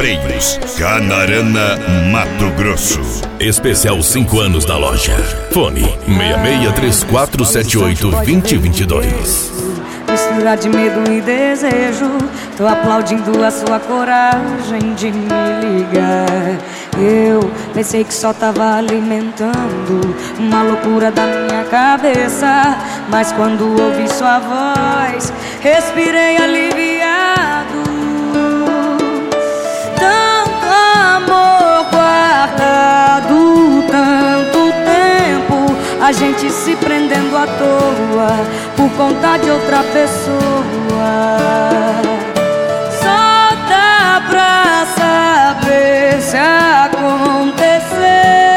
Freios, Canarana, Mato Grosso. Especial 5 anos da loja. Fone 6634782022. Mistura de medo e desejo, tô aplaudindo a sua coragem de me ligar. Eu pensei que só tava alimentando uma loucura da minha cabeça, mas quando ouvi sua voz, respirei aliviado. Tanto amor guardado, tanto tempo, a gente se prendendo à toa por conta de outra pessoa. Só dá pra saber se acontecer.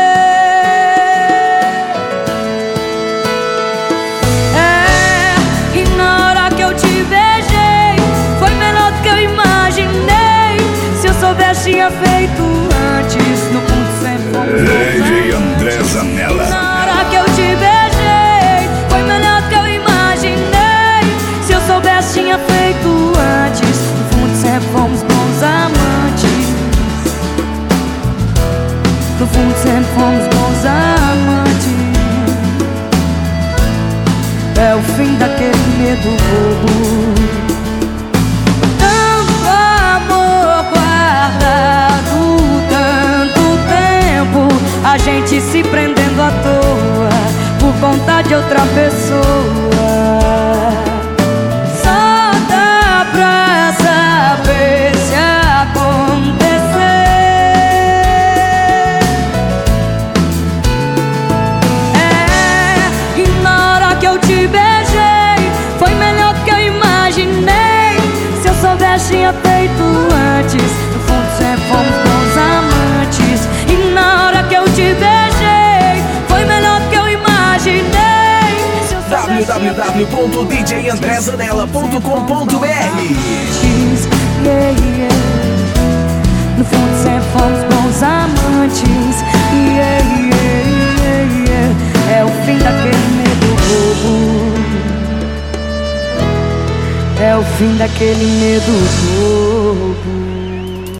E na hora que eu te beijei, foi melhor do que eu imaginei. Se eu soubesse, tinha feito antes. No fundo sempre fomos DJ André Zanella. na hora que eu te beijei, foi melhor do que eu imaginei. Se eu soubesse, tinha feito antes. No fundo sempre fomos bons amantes. No fundo sempre fomos bons amantes. É o fim daquele medo bobo. Tanto amor guardado, tanto tempo, a gente se prendendo à toa por conta de outra pessoa. Só dá pra saber se acontecer. E na hora que eu te beijei, foi melhor do que eu imaginei. Se eu soubesse, tinha feito antes. No fundo sempre fomos bons amantes. E na hora que eu te beijei, foi melhor do que eu imaginei. Se eu soubesse, www.djandrezanella.com.br. No fundo sempre fomos bons amantes. É o fim daquele medo bobo. É o fim daquele medo bobo.